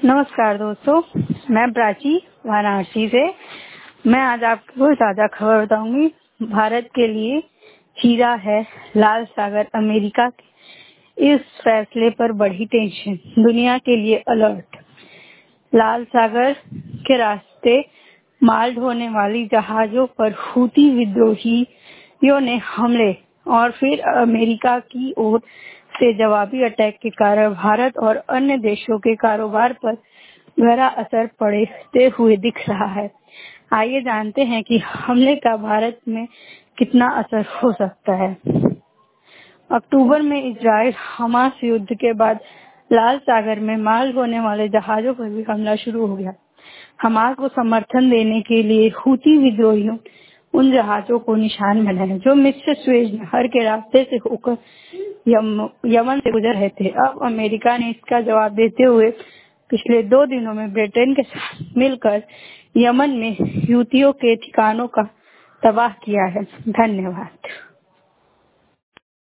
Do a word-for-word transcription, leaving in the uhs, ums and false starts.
नमस्कार दोस्तों, मैं प्राची वाराणसी से। मैं आज आपको ताजा खबर बताऊंगी। भारत के लिए चीरा है लाल सागर। अमेरिका के इस फैसले पर बढ़ी टेंशन, दुनिया के लिए अलर्ट। लाल सागर के रास्ते माल ढोने वाली जहाजों पर हूती विद्रोहियों ने हमले और फिर अमेरिका की ओर से जवाबी अटैक के कारण भारत और अन्य देशों के कारोबार पर गहरा असर पड़ते हुए दिख रहा है। आइए जानते हैं कि हमले का भारत में कितना असर हो सकता है। अक्टूबर में इजराइल हमास युद्ध के बाद लाल सागर में माल ढोने वाले जहाजों पर भी हमला शुरू हो गया। हमास को समर्थन देने के लिए हूती विद्रोहियों उन जहाजों को निशान बनाए जो मिस्र स्वेज नहर के रास्ते से होकर यम, यमन से गुजर रहे थे। अब अमेरिका ने इसका जवाब देते हुए पिछले दो दिनों में ब्रिटेन के साथ मिलकर यमन में हूतियों के ठिकानों का तबाह किया है। धन्यवाद।